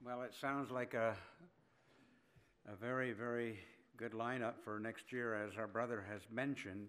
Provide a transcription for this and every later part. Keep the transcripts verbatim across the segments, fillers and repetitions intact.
Well, it sounds like a, a very, very good lineup for next year, as our brother has mentioned.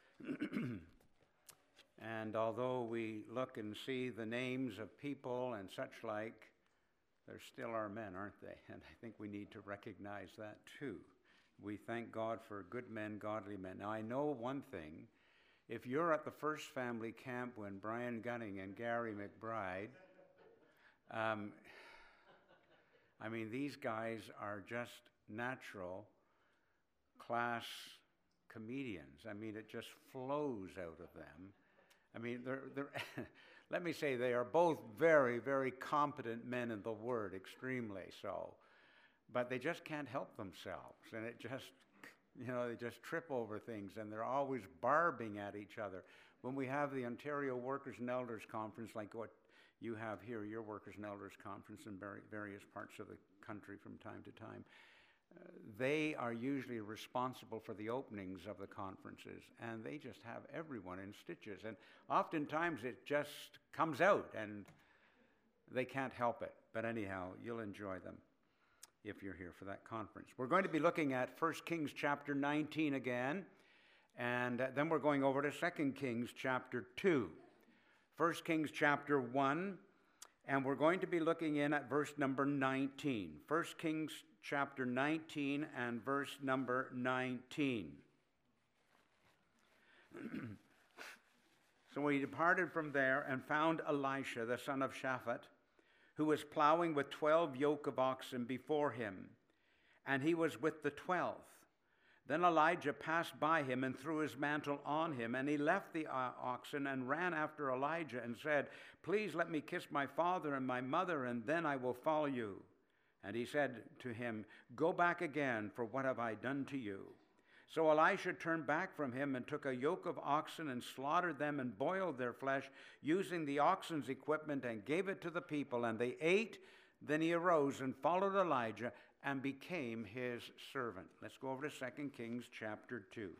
And although we look and see the names of people and such like, they're still our men, aren't they? And I think we need to recognize that too. We thank God for good men, godly men. Now, I know one thing. If you're at the First Family Camp when Brian Gunning and Gary McBride, um, I mean, these guys are just natural class comedians. I mean, it just flows out of them. I mean, they're, they're let me say they are both very, very competent men in the Word, extremely so. But they just can't help themselves, and it just, you know, they just trip over things, and they're always barbing at each other. When we have the Ontario Workers and Elders Conference, like what you have here, your Workers and Elders Conference in various parts of the country from time to time, uh, they are usually responsible for the openings of the conferences, and they just have everyone in stitches. And oftentimes it just comes out, and they can't help it. But anyhow, you'll enjoy them if you're here for that conference. We're going to be looking at First Kings chapter nineteen again, and then we're going over to Second Kings chapter two. First Kings chapter one, and we're going to be looking in at verse number nineteen. First Kings chapter nineteen and verse number nineteen. So he departed from there and found Elisha, the son of Shaphat, who was plowing with twelve yoke of oxen before him, and he was with the twelfth. Then Elijah passed by him and threw his mantle on him, and he left the uh, oxen and ran after Elijah and said, "Please let me kiss my father and my mother, and then I will follow you." And he said to him, "Go back again, for what have I done to you?" So Elisha turned back from him and took a yoke of oxen and slaughtered them and boiled their flesh using the oxen's equipment and gave it to the people, and they ate. Then he arose and followed Elijah and became his servant. Let's go over to Second Kings chapter two.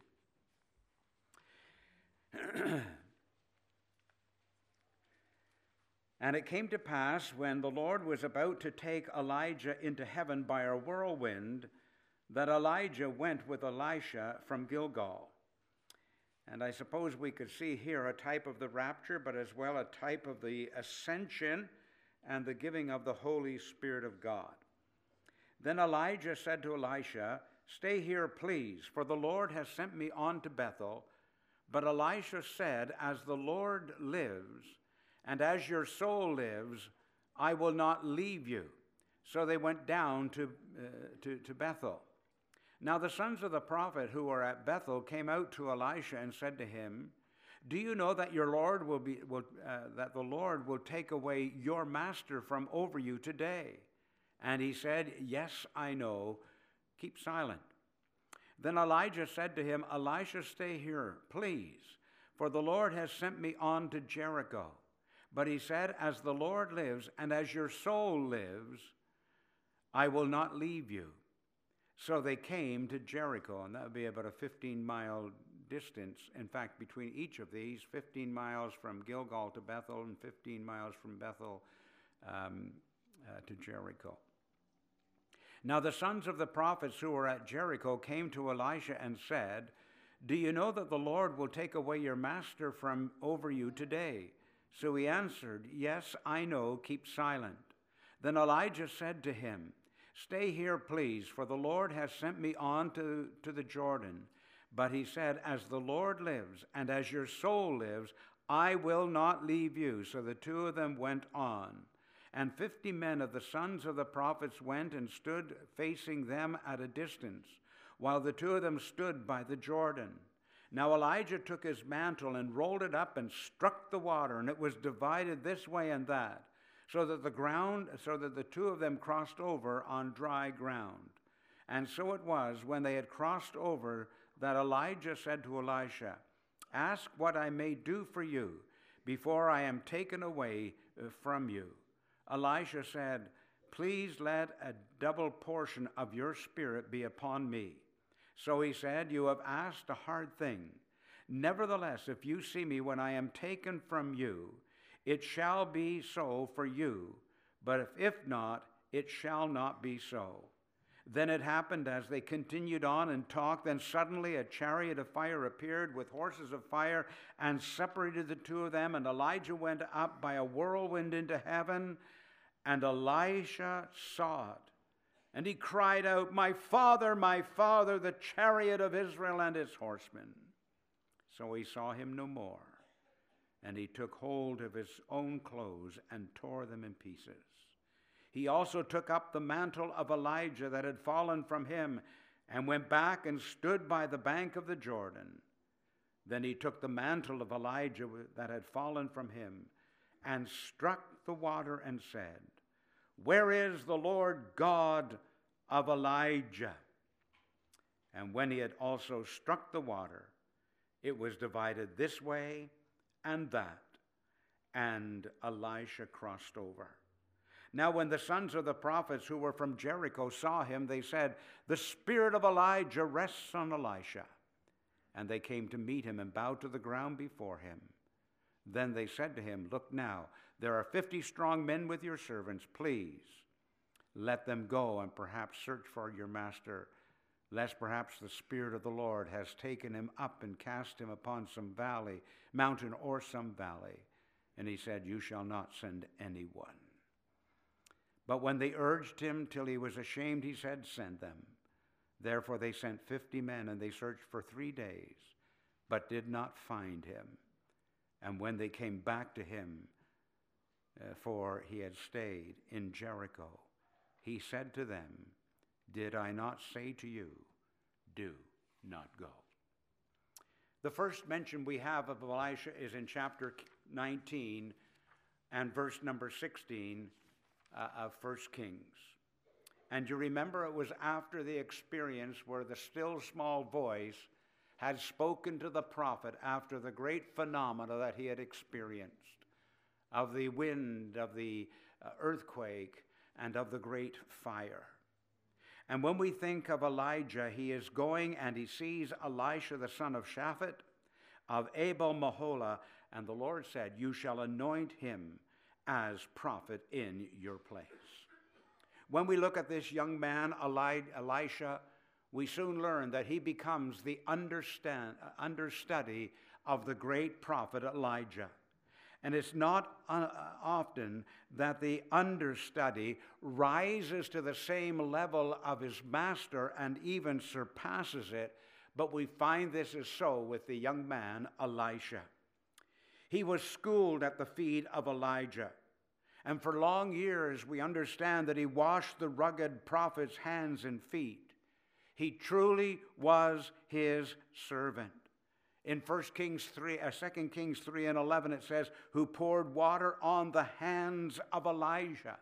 And it came to pass, when the Lord was about to take Elijah into heaven by a whirlwind, that Elijah went with Elisha from Gilgal. And I suppose we could see here a type of the rapture, but as well a type of the ascension and the giving of the Holy Spirit of God. Then Elijah said to Elisha, "Stay here, please, for the Lord has sent me on to Bethel." But Elisha said, "As the Lord lives, and as your soul lives, I will not leave you." So they went down to, uh, to, to Bethel. Now the sons of the prophet who were at Bethel came out to Elisha and said to him, "Do you know that your Lord will be will, uh, that the Lord will take away your master from over you today?" And he said, "Yes, I know. Keep silent." Then Elijah said to him, "Elisha, stay here, please, for the Lord has sent me on to Jericho." But he said, "As the Lord lives, and as your soul lives, I will not leave you." So they came to Jericho, and that would be about a fifteen-mile distance. In fact, between each of these, fifteen miles from Gilgal to Bethel and fifteen miles from Bethel um, uh, to Jericho. Now the sons of the prophets who were at Jericho came to Elisha and said, "Do you know that the Lord will take away your master from over you today?" So he answered, "Yes, I know. Keep silent." Then Elijah said to him, "Stay here, please, for the Lord has sent me on to, to the Jordan." But he said, "As the Lord lives, and as your soul lives, I will not leave you." So the two of them went on. And fifty men of the sons of the prophets went and stood facing them at a distance, while the two of them stood by the Jordan. Now Elijah took his mantle and rolled it up and struck the water, and it was divided this way and that, so that the ground, so that the two of them crossed over on dry ground. And so it was, when they had crossed over, that Elijah said to Elisha, "Ask what I may do for you before I am taken away from you." Elisha said, "Please let a double portion of your spirit be upon me." So he said, "You have asked a hard thing. Nevertheless, if you see me when I am taken from you, it shall be so for you. But if, if not, it shall not be so. Then it happened as they continued on and talked, then suddenly a chariot of fire appeared with horses of fire and separated the two of them, and Elijah went up by a whirlwind into heaven, and Elisha saw it. And he cried out, "My father, my father, the chariot of Israel and its horsemen." So he saw him no more, and he took hold of his own clothes and tore them in pieces. He also took up the mantle of Elijah that had fallen from him and went back and stood by the bank of the Jordan. Then he took the mantle of Elijah that had fallen from him and struck the water and said, "Where is the Lord God of Elijah?" And when he had also struck the water, it was divided this way and that, and Elisha crossed over. Now when the sons of the prophets who were from Jericho saw him, they said, "The spirit of Elijah rests on Elisha." And they came to meet him and bowed to the ground before him. Then they said to him, "Look now, there are fifty strong men with your servants. Please let them go and perhaps search for your master, lest perhaps the Spirit of the Lord has taken him up and cast him upon some valley, mountain or some valley." And he said, "You shall not send anyone." But when they urged him till he was ashamed, he said, "Send them." Therefore they sent fifty men, and they searched for three days, but did not find him. And when they came back to him, uh, for he had stayed in Jericho, he said to them, "Did I not say to you, do not go?" The first mention we have of Elisha is in chapter nineteen and verse number sixteen uh, of First Kings. And you remember it was after the experience where the still small voice had spoken to the prophet after the great phenomena that he had experienced, of the wind, of the uh, earthquake, and of the great fire. And when we think of Elijah, he is going and he sees Elisha the son of Shaphat of Abel Meholah, and the Lord said, "You shall anoint him as prophet in your place." When we look at this young man, Elisha, we soon learn that he becomes the understand, understudy of the great prophet Elijah. And it's not often that the understudy rises to the same level of his master and even surpasses it, but we find this is so with the young man Elisha. He was schooled at the feet of Elijah, and for long years we understand that he washed the rugged prophet's hands and feet. He truly was his servant. In First Kings three, uh, Second Kings three and eleven, it says, "Who poured water on the hands of Elijah."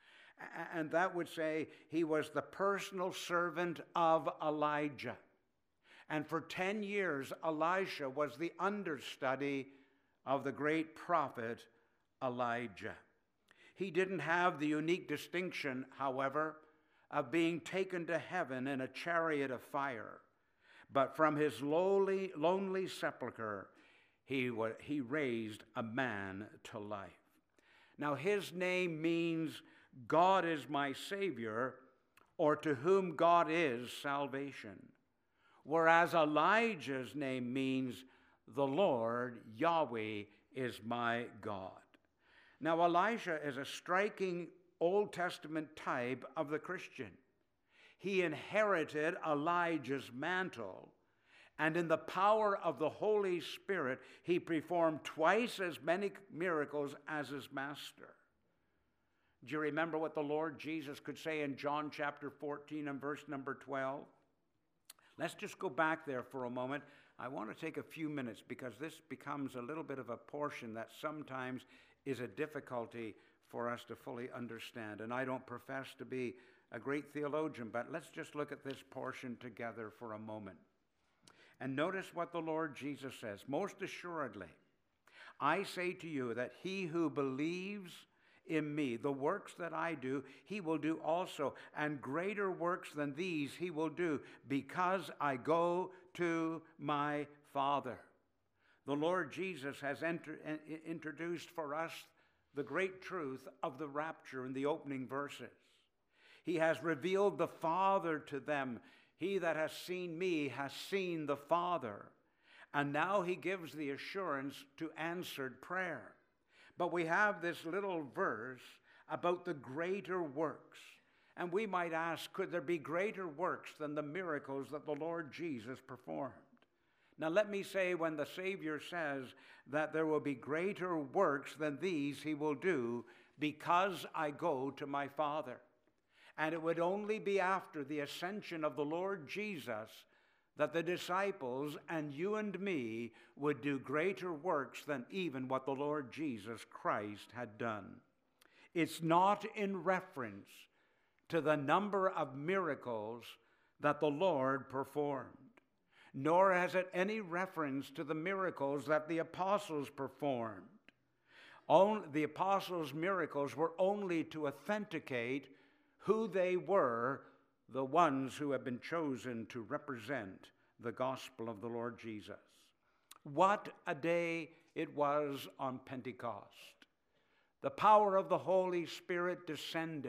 And that would say he was the personal servant of Elijah. And for ten years, Elisha was the understudy of the great prophet Elijah. He didn't have the unique distinction, however, of being taken to heaven in a chariot of fire. But from his lowly, lonely sepulcher, he, he raised a man to life. Now, his name means God is my Savior, or to whom God is salvation. Whereas Elijah's name means the Lord, Yahweh, is my God. Now, Elisha is a striking Old Testament type of the Christian. He inherited Elijah's mantle, and in the power of the Holy Spirit, he performed twice as many miracles as his master. Do you remember what the Lord Jesus could say in John chapter fourteen and verse number twelve? Let's just go back there for a moment. I want to take a few minutes because this becomes a little bit of a portion that sometimes is a difficulty for us to fully understand. And I don't profess to be a great theologian, but let's just look at this portion together for a moment. And notice what the Lord Jesus says. "Most assuredly, I say to you that he who believes in me, the works that I do, he will do also, and greater works than these he will do, because I go to my Father." The Lord Jesus has enter, introduced for us the great truth of the rapture in the opening verses. He has revealed the Father to them. He that has seen me has seen the Father. And now he gives the assurance to answered prayer. But we have this little verse about the greater works. And we might ask, could there be greater works than the miracles that the Lord Jesus performed? Now let me say, when the Savior says that there will be greater works than these he will do, because I go to my Father. And it would only be after the ascension of the Lord Jesus that the disciples and you and me would do greater works than even what the Lord Jesus Christ had done. It's not in reference to the number of miracles that the Lord performed, nor has it any reference to the miracles that the apostles performed. Only, the apostles' miracles were only to authenticate who they were, the ones who have been chosen to represent the gospel of the Lord Jesus. What a day it was on Pentecost. The power of the Holy Spirit descended,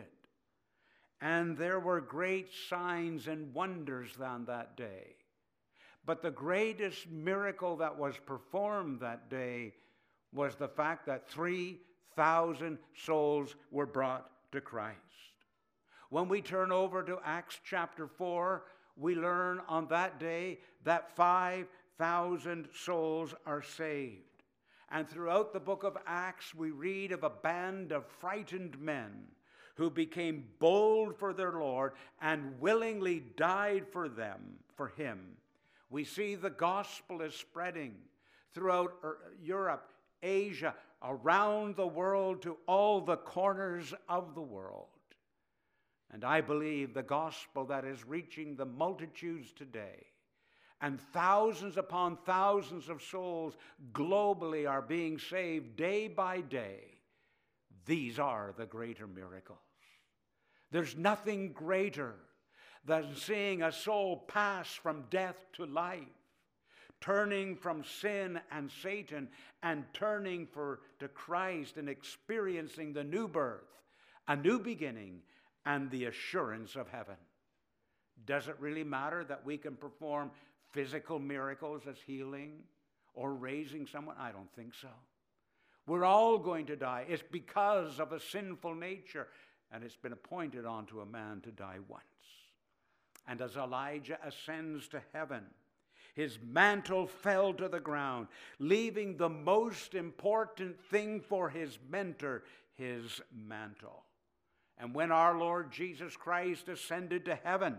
and there were great signs and wonders on that day. But the greatest miracle that was performed that day was the fact that three thousand souls were brought to Christ. When we turn over to Acts chapter four, we learn on that day that five thousand souls are saved. And throughout the book of Acts, we read of a band of frightened men who became bold for their Lord and willingly died for them, for him. We see the gospel is spreading throughout Europe, Asia, around the world, to all the corners of the world. And I believe the gospel that is reaching the multitudes today, and thousands upon thousands of souls globally are being saved day by day. These are the greater miracles. There's nothing greater than seeing a soul pass from death to life, turning from sin and Satan and turning for, to Christ and experiencing the new birth, a new beginning, and the assurance of heaven. Does it really matter that we can perform physical miracles as healing or raising someone? I don't think so. We're all going to die. It's because of a sinful nature, and it's been appointed unto a man to die once. And as Elijah ascends to heaven, his mantle fell to the ground, leaving the most important thing for his mentor, his mantle. And when our Lord Jesus Christ ascended to heaven,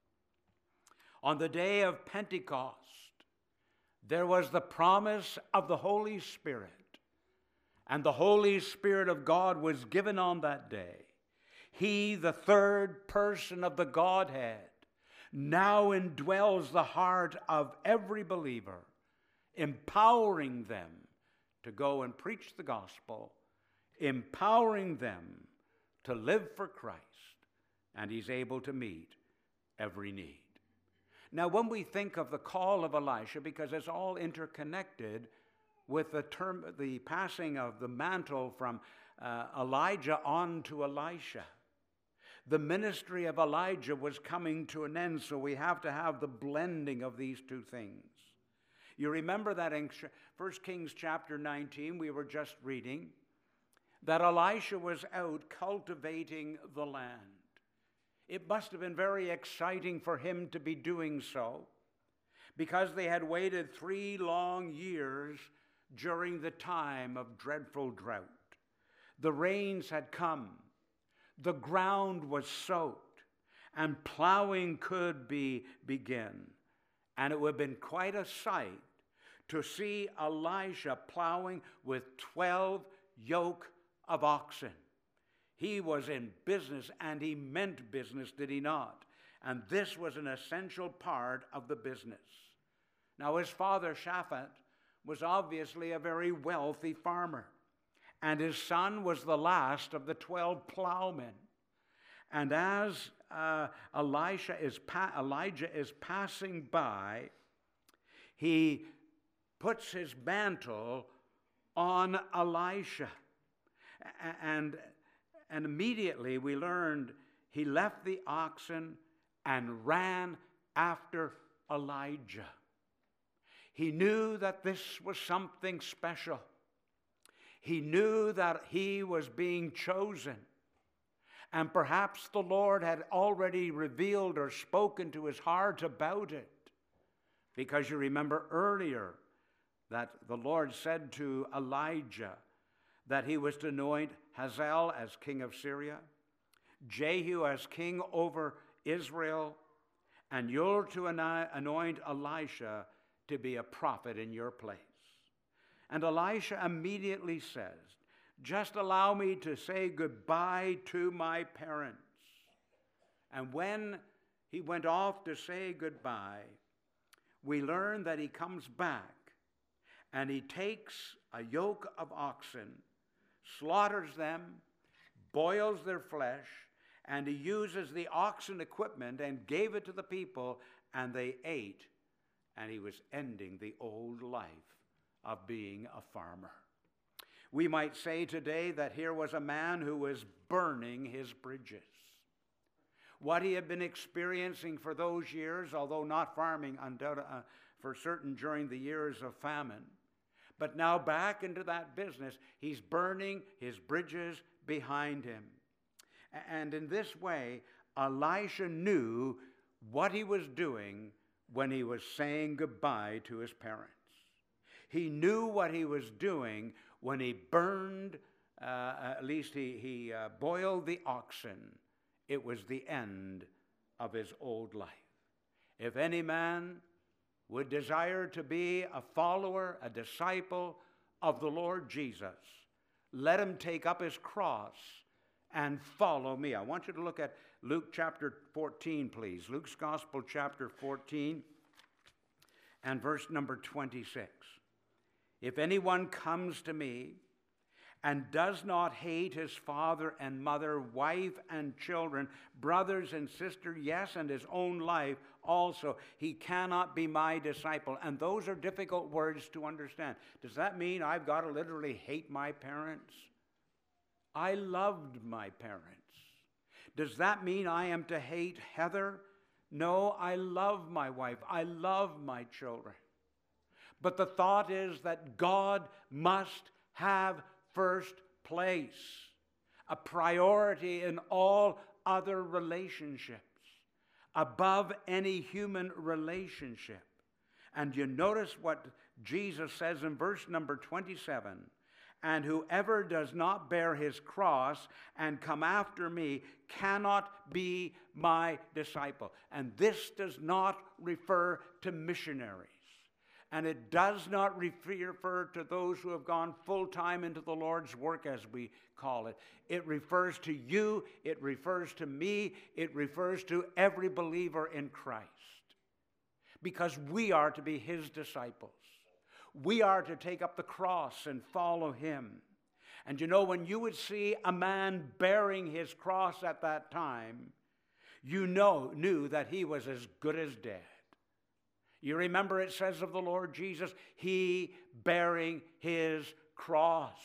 on the day of Pentecost, there was the promise of the Holy Spirit. And the Holy Spirit of God was given on that day. He, the third person of the Godhead, now indwells the heart of every believer, empowering them to go and preach the gospel, empowering them to live for Christ, and he's able to meet every need. Now, when we think of the call of Elisha, because it's all interconnected with the term, the passing of the mantle from uh, Elijah on to Elisha. The ministry of Elijah was coming to an end, so we have to have the blending of these two things. You remember that in First Kings chapter nineteen, we were just reading, that Elisha was out cultivating the land. It must have been very exciting for him to be doing so, because they had waited three long years during the time of dreadful drought. The rains had come, the ground was soaked, and plowing could be begin. And it would have been quite a sight to see Elisha plowing with twelve yoke of oxen. He was in business, and he meant business, did he not? And this was an essential part of the business. Now, his father, Shaphat, was obviously a very wealthy farmer, and his son was the last of the twelve plowmen. And as uh, Elisha is pa- Elijah is passing by, he puts his mantle on Elisha. And, and immediately we learned he left the oxen and ran after Elijah. He knew that this was something special. He knew that he was being chosen. And perhaps the Lord had already revealed or spoken to his heart about it. Because you remember earlier that the Lord said to Elijah that he was to anoint Hazael as king of Syria, Jehu as king over Israel, and you're to anoint Elisha to be a prophet in your place. And Elisha immediately says, just allow me to say goodbye to my parents. And when he went off to say goodbye, we learn that he comes back and he takes a yoke of oxen, slaughters them, boils their flesh, and he uses the oxen equipment and gave it to the people, and they ate. And he was ending the old life of being a farmer. We might say today that here was a man who was burning his bridges. What he had been experiencing for those years, although not farming undoubtedly, uh, for certain during the years of famine, but now back into that business, he's burning his bridges behind him. And in this way, Elisha knew what he was doing when he was saying goodbye to his parents. He knew what he was doing when he burned, uh, at least he, he uh, boiled the oxen. It was the end of his old life. If any man would desire to be a follower, a disciple of the Lord Jesus, let him take up his cross and follow me. I want you to look at Luke chapter fourteen, please. Luke's Gospel chapter fourteen and verse number twenty-six. If anyone comes to me and does not hate his father and mother, wife and children, brothers and sisters, yes, and his own life also, he cannot be my disciple. And those are difficult words to understand. Does that mean I've got to literally hate my parents? I loved my parents. Does that mean I am to hate Heather? No, I love my wife. I love my children. But the thought is that God must have first place, a priority in all other relationships, above any human relationship. And you notice what Jesus says in verse number twenty-seven, and whoever does not bear his cross and come after me cannot be my disciple. And this does not refer to missionaries. And it does not refer to those who have gone full-time into the Lord's work, as we call it. It refers to you, it refers to me, it refers to every believer in Christ. Because we are to be his disciples. We are to take up the cross and follow him. And you know, when you would see a man bearing his cross at that time, you know, knew that he was as good as dead. You remember it says of the Lord Jesus, he bearing his cross.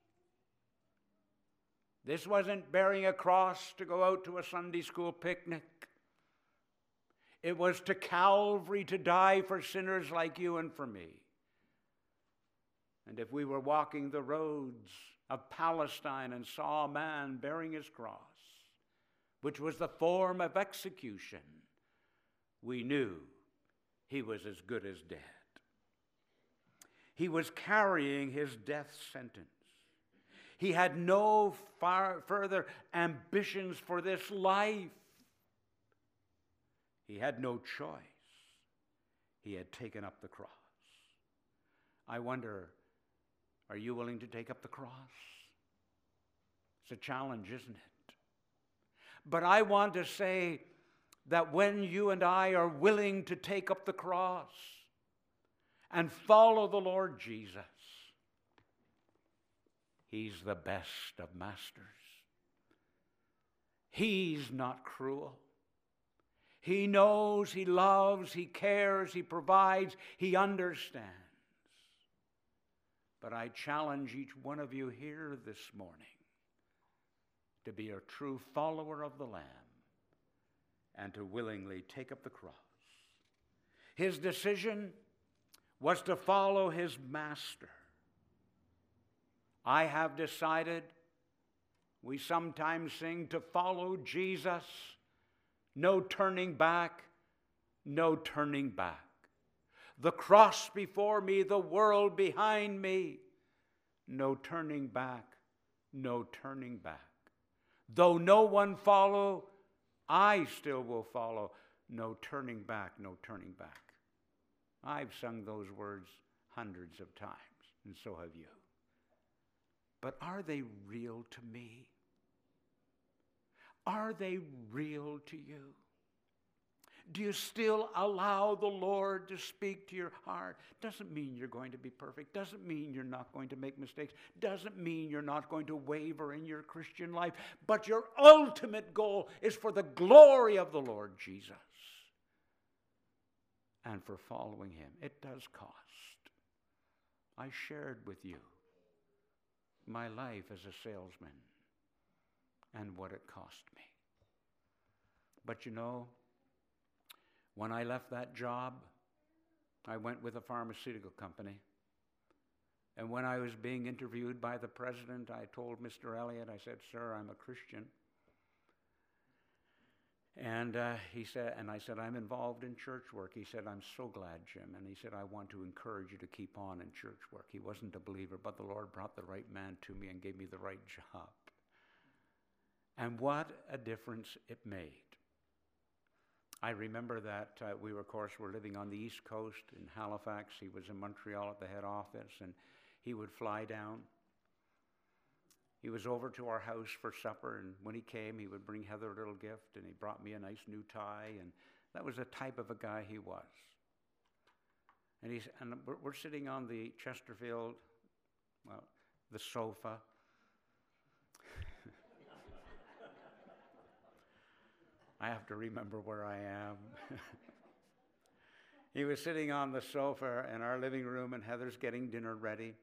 This wasn't bearing a cross to go out to a Sunday school picnic. It was to Calvary to die for sinners like you and for me. And if we were walking the roads of Palestine and saw a man bearing his cross, which was the form of execution, we knew he was as good as dead. He was carrying his death sentence. He had no far further ambitions for this life. He had no choice. He had taken up the cross. I wonder, are you willing to take up the cross? It's a challenge, isn't it? But I want to say that when you and I are willing to take up the cross and follow the Lord Jesus, he's the best of masters. He's not cruel. He knows, he loves, he cares, he provides, he understands. But I challenge each one of you here this morning to be a true follower of the Lamb and to willingly take up the cross. His decision was to follow his master. I have decided, we sometimes sing, to follow Jesus. No turning back, no turning back. The cross before me, the world behind me. No turning back, no turning back. Though no one follow, I still will follow. No turning back, no turning back. I've sung those words hundreds of times, and so have you. But are they real to me? Are they real to you? Do you still allow the Lord to speak to your heart? Doesn't mean you're going to be perfect. Doesn't mean you're not going to make mistakes. Doesn't mean you're not going to waver in your Christian life. But your ultimate goal is for the glory of the Lord Jesus and for following him. It does cost. I shared with you my life as a salesman and what it cost me. But you know, when I left that job, I went with a pharmaceutical company. And when I was being interviewed by the president, I told Mister Elliott, I said, "Sir, I'm a Christian." And uh, he said, and I said, "I'm involved in church work." He said, "I'm so glad, Jim." And he said, "I want to encourage you to keep on in church work." He wasn't a believer, but the Lord brought the right man to me and gave me the right job. And what a difference it made. I remember that uh, we were, of course, were living on the East Coast in Halifax. He was in Montreal at the head office, and he would fly down. He was over to our house for supper, and when he came, he would bring Heather a little gift, and he brought me a nice new tie, and that was the type of a guy he was. And, he's, and we're, we're sitting on the Chesterfield, well, the sofa. I have to remember where I am. He was sitting on the sofa in our living room, and Heather's getting dinner ready.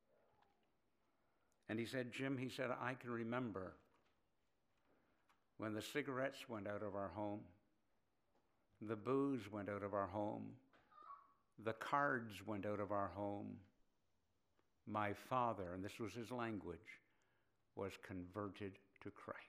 And he said, "Jim," he said, "I can remember when the cigarettes went out of our home, the booze went out of our home, the cards went out of our home. My father," and this was his language, "was converted to Christ."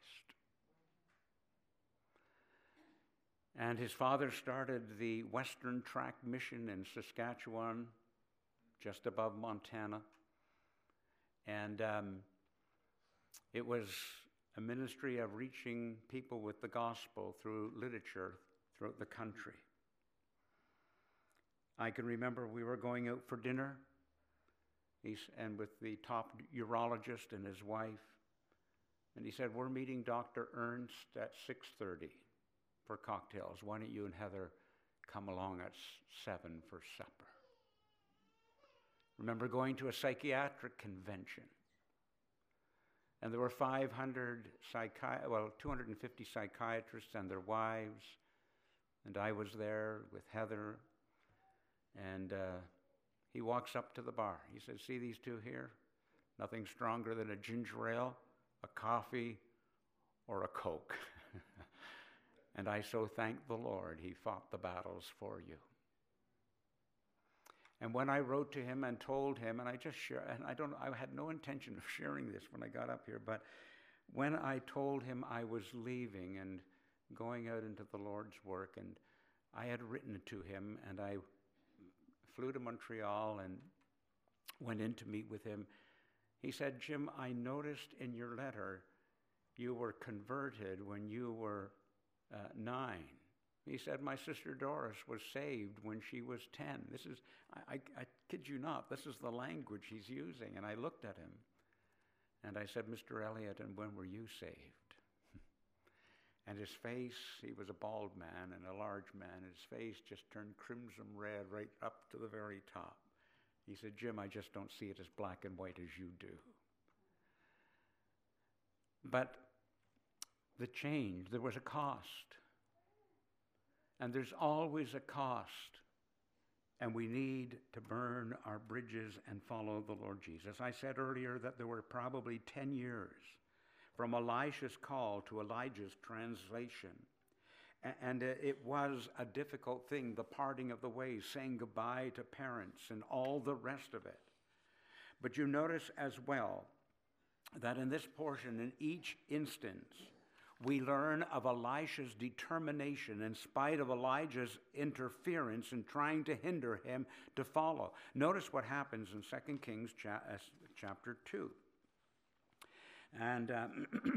And his father started the Western Tract Mission in Saskatchewan, just above Montana. And um, it was a ministry of reaching people with the gospel through literature throughout the country. I can remember we were going out for dinner, he's, and with the top urologist and his wife. And he said, "We're meeting Doctor Ernst at six thirty. For cocktails. Why don't you and Heather come along at seven for supper?" Remember going to a psychiatric convention, and there were five hundred psychi- well, two hundred fifty psychiatrists and their wives, and I was there with Heather, and uh, he walks up to the bar. He says, "See these two here? Nothing stronger than a ginger ale, a coffee, or a Coke." And I so thank the Lord he fought the battles for you. And when I wrote to him and told him, and I just share, and I don't, I had no intention of sharing this when I got up here, but when I told him I was leaving and going out into the Lord's work, and I had written to him, and I flew to Montreal and went in to meet with him, he said, "Jim, I noticed in your letter you were converted when you were Uh, nine." He said, "My sister Doris was saved when she was ten. This is, I, I, I kid you not, this is the language he's using." And I looked at him and I said, "Mister Elliott, and when were you saved?" And his face, he was a bald man and a large man, his face just turned crimson red right up to the very top. He said, "Jim, I just don't see it as black and white as you do." But the change, there was a cost. And there's always a cost. And we need to burn our bridges and follow the Lord Jesus. I said earlier that there were probably ten years from Elisha's call to Elijah's translation. And it was a difficult thing, the parting of the ways, saying goodbye to parents and all the rest of it. But you notice as well that in this portion, in each instance, we learn of Elisha's determination in spite of Elijah's interference in trying to hinder him to follow. Notice what happens in Second Kings cha- uh, chapter two. And uh,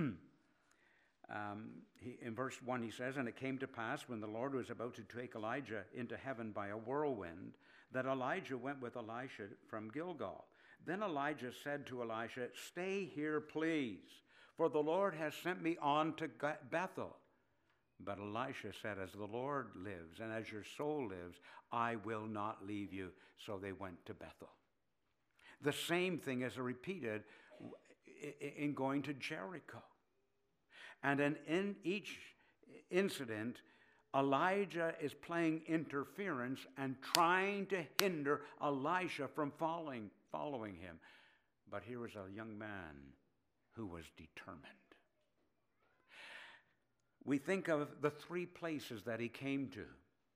um, he, in verse one he says, "And it came to pass when the Lord was about to take Elijah into heaven by a whirlwind, that Elijah went with Elisha from Gilgal. Then Elijah said to Elisha, 'Stay here, please, for the Lord has sent me on to Bethel.' But Elisha said, 'As the Lord lives, and as your soul lives, I will not leave you.' So they went to Bethel." The same thing is repeated in going to Jericho. And in, in each incident, Elijah is playing interference and trying to hinder Elisha from following, following him. But here was a young man who was determined. We think of the three places that he came to,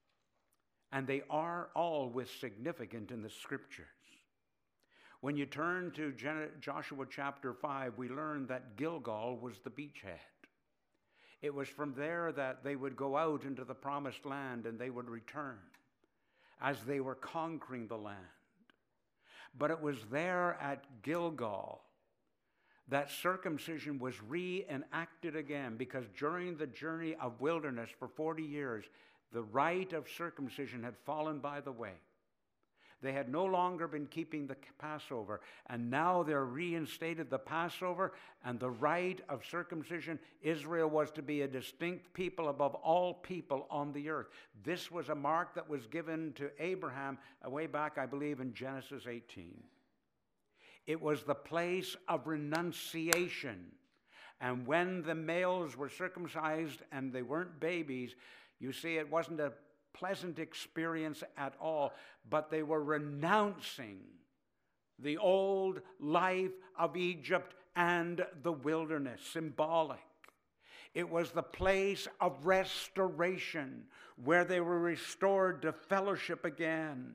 and they are all with significant in the scriptures. When you turn to Joshua chapter five, we learn that Gilgal was the beachhead. It was from there that they would go out into the promised land and they would return as they were conquering the land. But it was there at Gilgal that circumcision was reenacted again, because during the journey of wilderness for forty years, the rite of circumcision had fallen by the way. They had no longer been keeping the Passover, and now they're reinstated the Passover and the rite of circumcision. Israel was to be a distinct people above all people on the earth. This was a mark that was given to Abraham way back, I believe, in Genesis eighteen. It was the place of renunciation. And when the males were circumcised and they weren't babies, you see, it wasn't a pleasant experience at all, but they were renouncing the old life of Egypt and the wilderness, symbolic. It was the place of restoration where they were restored to fellowship again.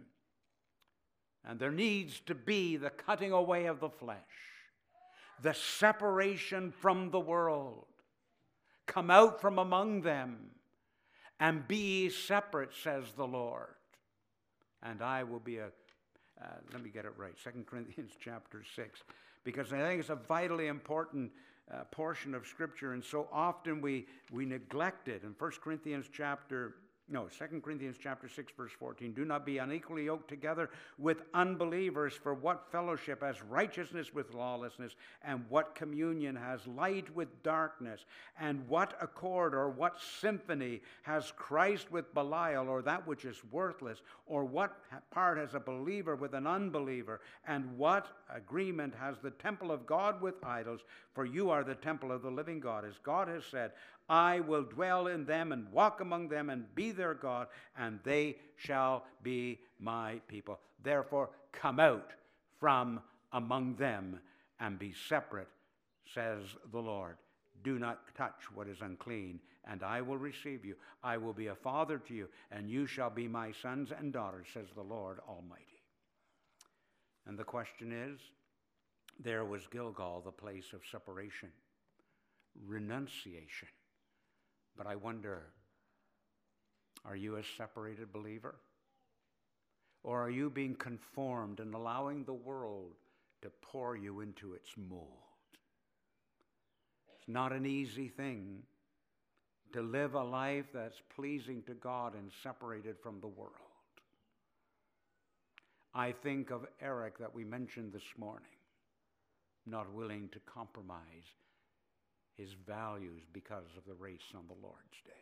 And there needs to be the cutting away of the flesh, the separation from the world. Come out from among them and be ye separate, says the Lord. And I will be a, uh, let me get it right, Second Corinthians chapter six, because I think it's a vitally important uh, portion of Scripture, and so often we, we neglect it. In First Corinthians chapter, no, Second Corinthians chapter six, verse fourteen, "Do not be unequally yoked together with unbelievers, for what fellowship has righteousness with lawlessness, and what communion has light with darkness, and what accord or what symphony has Christ with Belial, or that which is worthless, or what part has a believer with an unbeliever, and what agreement has the temple of God with idols? For you are the temple of the living God. As God has said, I will dwell in them and walk among them and be their God, and they shall be my people. Therefore, come out from among them and be separate, says the Lord. Do not touch what is unclean, and I will receive you. I will be a father to you, and you shall be my sons and daughters, says the Lord Almighty." And the question is, there was Gilgal, the place of separation, renunciation. But I wonder, are you a separated believer? Or are you being conformed and allowing the world to pour you into its mold? It's not an easy thing to live a life that's pleasing to God and separated from the world. I think of Eric that we mentioned this morning, not willing to compromise his values because of the race on the Lord's day.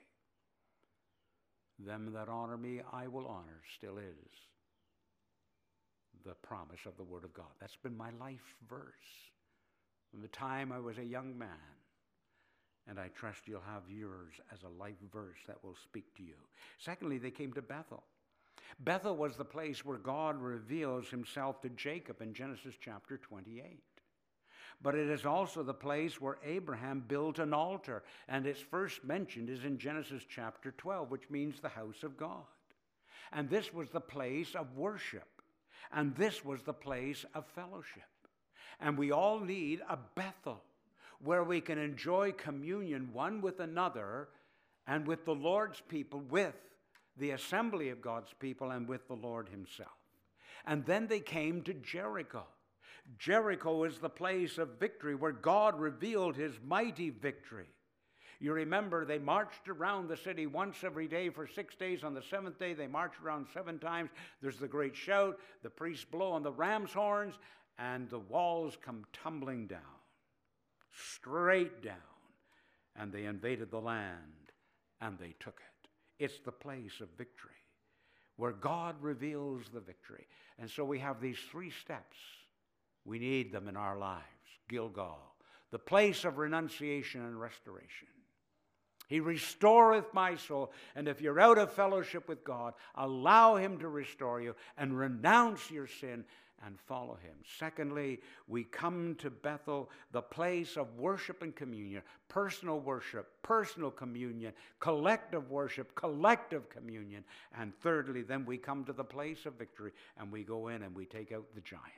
Them that honor me, I will honor, still is the promise of the Word of God. That's been my life verse from the time I was a young man. And I trust you'll have yours as a life verse that will speak to you. Secondly, they came to Bethel. Bethel was the place where God reveals himself to Jacob in Genesis chapter twenty-eight. But it is also the place where Abraham built an altar. And its first mentioned is in Genesis chapter twelve, which means the house of God. And this was the place of worship. And this was the place of fellowship. And we all need a Bethel where we can enjoy communion one with another and with the Lord's people, with the assembly of God's people, and with the Lord himself. And then they came to Jericho. Jericho is the place of victory where God revealed his mighty victory. You remember they marched around the city once every day for six days. On the seventh day, they marched around seven times. There's the great shout. The priests blow on the ram's horns, and the walls come tumbling down, straight down. And they invaded the land, and they took it. It's the place of victory where God reveals the victory. And so we have these three steps. We need them in our lives. Gilgal, the place of renunciation and restoration. He restoreth my soul. And if you're out of fellowship with God, allow him to restore you and renounce your sin and follow him. Secondly, we come to Bethel, the place of worship and communion, personal worship, personal communion, collective worship, collective communion. And thirdly, then we come to the place of victory, and we go in and we take out the giants.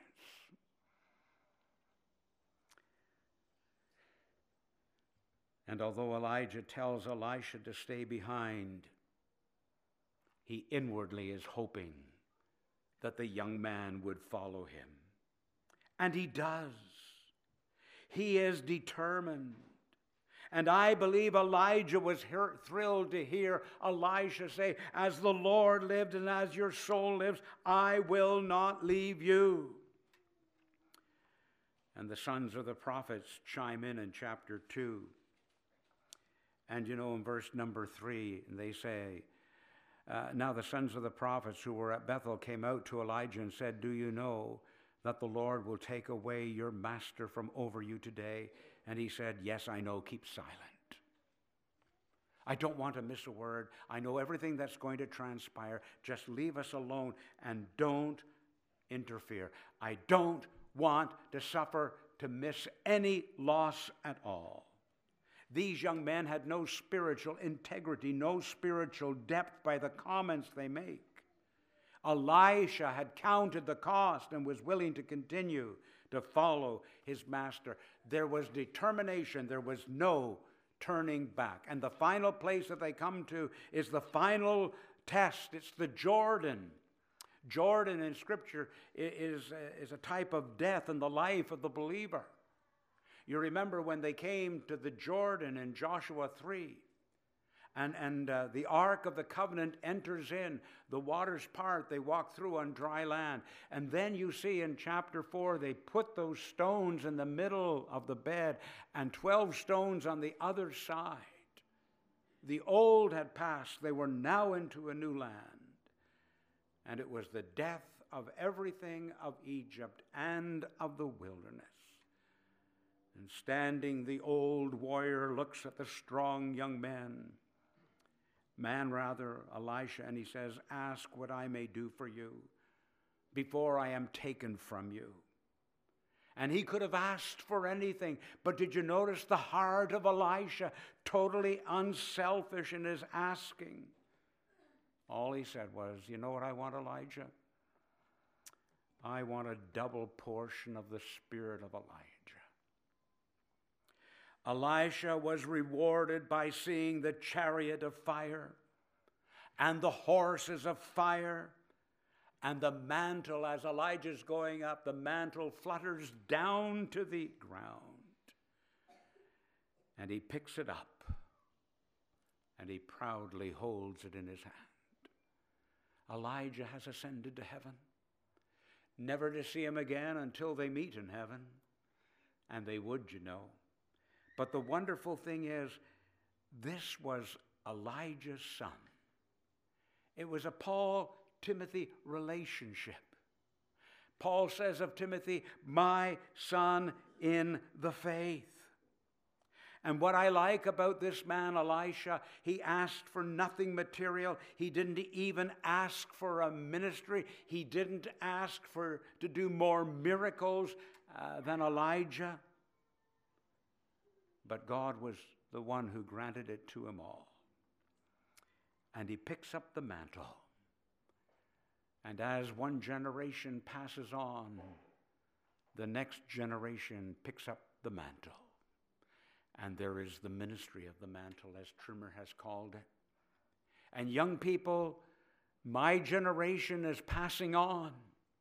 And although Elijah tells Elisha to stay behind, he inwardly is hoping that the young man would follow him. And he does. He is determined. And I believe Elijah was thrilled to hear Elisha say, as the Lord lived and as your soul lives, I will not leave you. And the sons of the prophets chime in in chapter two. And you know, in verse number three, they say, uh, now the sons of the prophets who were at Bethel came out to Elijah and said, do you know that the Lord will take away your master from over you today? And he said, yes, I know, keep silent. I don't want to miss a word. I know everything that's going to transpire. Just leave us alone and don't interfere. I don't want to suffer to miss any loss at all. These young men had no spiritual integrity, no spiritual depth by the comments they make. Elisha had counted the cost and was willing to continue to follow his master. There was determination. There was no turning back. And the final place that they come to is the final test. It's the Jordan. Jordan in Scripture is, is a type of death in the life of the believer. You remember when they came to the Jordan in Joshua three, and, and uh, the Ark of the Covenant enters in, the waters part, they walk through on dry land. And then you see in chapter four, they put those stones in the middle of the bed and twelve stones on the other side. The old had passed, they were now into a new land. And it was the death of everything of Egypt and of the wilderness. And standing, the old warrior looks at the strong young men, man rather, Elisha, and he says, ask what I may do for you before I am taken from you. And he could have asked for anything, but did you notice the heart of Elisha, totally unselfish in his asking? All he said was, you know what I want, Elijah? I want a double portion of the spirit of Elijah. Elisha was rewarded by seeing the chariot of fire and the horses of fire and the mantle. As Elijah's going up, the mantle flutters down to the ground. And he picks it up and he proudly holds it in his hand. Elijah has ascended to heaven, never to see him again until they meet in heaven. And they would, you know. But the wonderful thing is, this was Elijah's son. It was a Paul-Timothy relationship. Paul says of Timothy, my son in the faith. And what I like about this man, Elisha, he asked for nothing material. He didn't even ask for a ministry. He didn't ask for to do more miracles uh, than Elijah. but God was the one who granted it to him all. And he picks up the mantle. And as one generation passes on, the next generation picks up the mantle. And there is the ministry of the mantle, as Trimmer has called it. And young people, my generation is passing on.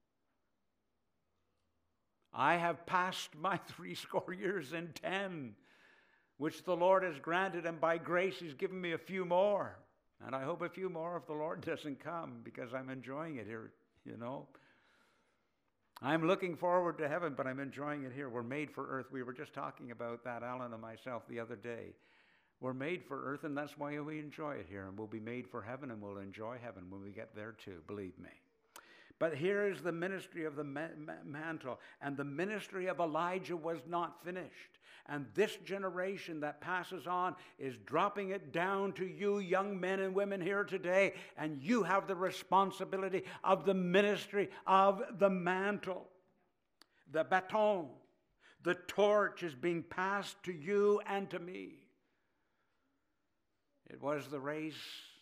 I have passed my three score years and ten, which the Lord has granted, and by grace he's given me a few more. And I hope a few more if the Lord doesn't come, because I'm enjoying it here, you know. I'm looking forward to heaven, but I'm enjoying it here. We're made for earth. We were just talking about that, Alan and myself, the other day. We're made for earth, and that's why we enjoy it here. And we'll be made for heaven, and we'll enjoy heaven when we get there too, believe me. But here is the ministry of the mantle. And the ministry of Elijah was not finished. And this generation that passes on is dropping it down to you young men and women here today. And you have the responsibility of the ministry of the mantle. The baton, the torch is being passed to you and to me. It was the race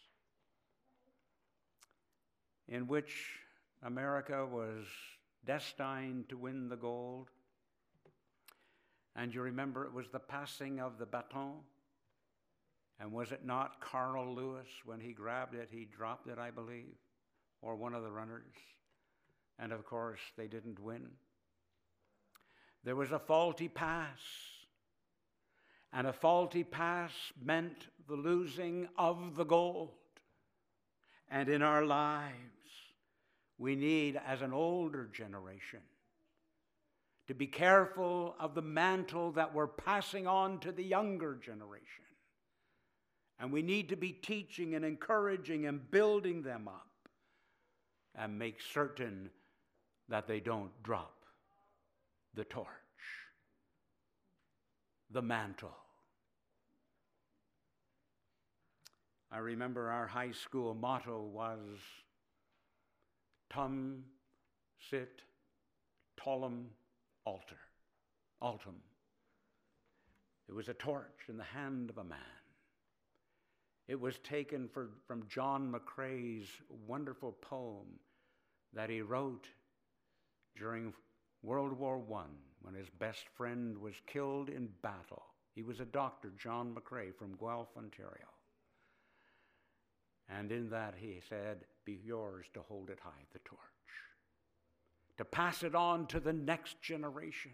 in which America was destined to win the gold. And you remember it was the passing of the baton. And was it not Carl Lewis, when he grabbed it, he dropped it, I believe, or one of the runners. And of course, they didn't win. There was a faulty pass. And a faulty pass meant the losing of the gold. And in our lives, we need, as an older generation, to be careful of the mantle that we're passing on to the younger generation. And we need to be teaching and encouraging and building them up and make certain that they don't drop the torch, the mantle. I remember our high school motto was Tum sit tollum alter, altum. It was a torch in the hand of a man. It was taken for, from John McCrae's wonderful poem that he wrote during World War One when his best friend was killed in battle. He was a doctor, John McCrae, from Guelph, Ontario. And in that he said, be yours to hold it high, the torch, to pass it on to the next generation.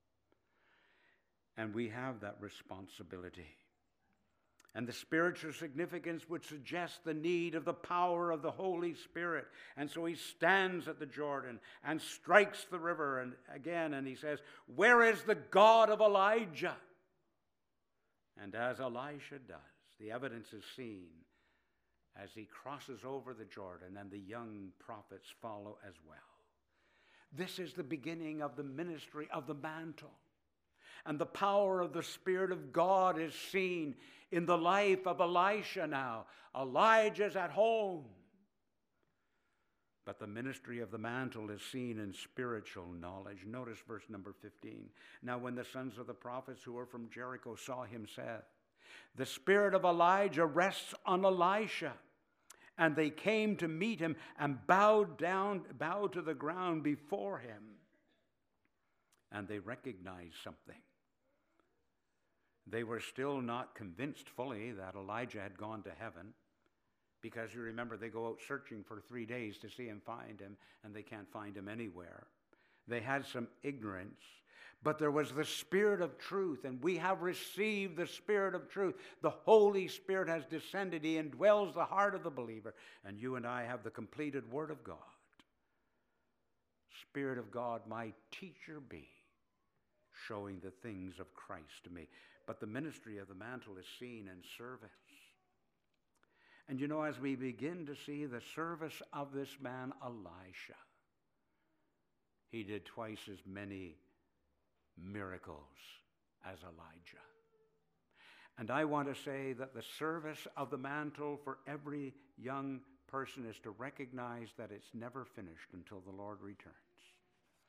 And we have that responsibility. And the spiritual significance would suggest the need of the power of the Holy Spirit. And so he stands at the Jordan and strikes the river and again, and he says, where is the God of Elijah? And as Elisha does, the evidence is seen as he crosses over the Jordan, and the young prophets follow as well. This is the beginning of the ministry of the mantle. And the power of the Spirit of God is seen in the life of Elisha now. Elijah's at home. But the ministry of the mantle is seen in spiritual knowledge. Notice verse number fifteen. Now when the sons of the prophets who were from Jericho saw him, said, the spirit of Elijah rests on Elisha. And they came to meet him and bowed down, bowed to the ground before him. And they recognized something. They were still not convinced fully that Elijah had gone to heaven, because you remember they go out searching for three days to see him, find him, and they can't find him anywhere. They had some ignorance. But there was the Spirit of truth, and we have received the Spirit of truth. The Holy Spirit has descended. He indwells the heart of the believer, and you and I have the completed Word of God. Spirit of God, my teacher be, showing the things of Christ to me. But the ministry of the mantle is seen in service. And you know, as we begin to see the service of this man, Elisha, he did twice as many miracles as Elijah. And I want to say that the service of the mantle for every young person is to recognize that it's never finished until the Lord returns.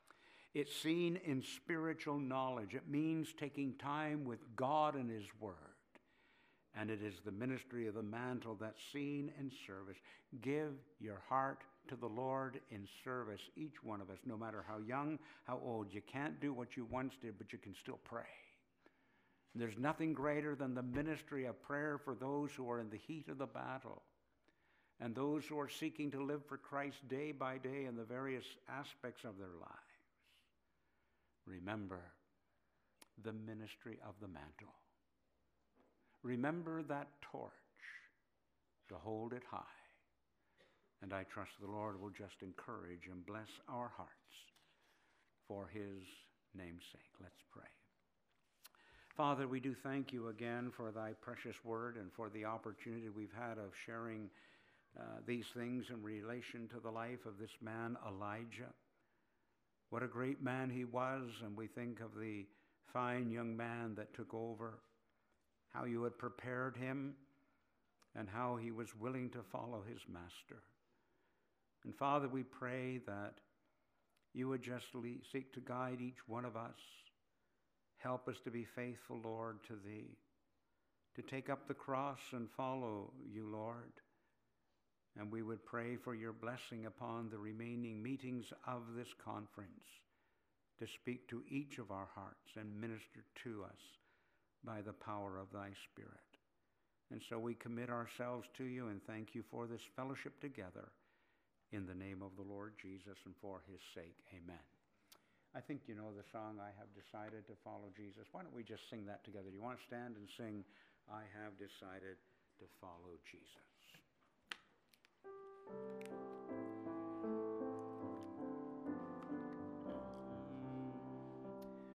It's seen in spiritual knowledge. It means taking time with God and His Word. And it is the ministry of the mantle that's seen in service. Give your heart to the Lord in service, each one of us, no matter how young, how old. You can't do what you once did, but you can still pray. There's nothing greater than the ministry of prayer for those who are in the heat of the battle and those who are seeking to live for Christ day by day in the various aspects of their lives. Remember the ministry of the mantle. Remember that torch, to hold it high. And I trust the Lord will just encourage and bless our hearts for His name's sake. Let's pray. Father, we do thank you again for thy precious word and for the opportunity we've had of sharing uh, these things in relation to the life of this man, Elijah. What a great man he was, and we think of the fine young man that took over, how you had prepared him, and how he was willing to follow his master. And Father, we pray that you would just seek to guide each one of us. Help us to be faithful, Lord, to thee, to take up the cross and follow you, Lord. And we would pray for your blessing upon the remaining meetings of this conference, to speak to each of our hearts and minister to us by the power of thy Spirit. And so we commit ourselves to you and thank you for this fellowship together in the name of the Lord Jesus and for his sake. Amen. I think you know the song, I Have Decided to Follow Jesus. Why don't we just sing that together? Do you want to stand and sing, I Have Decided to Follow Jesus?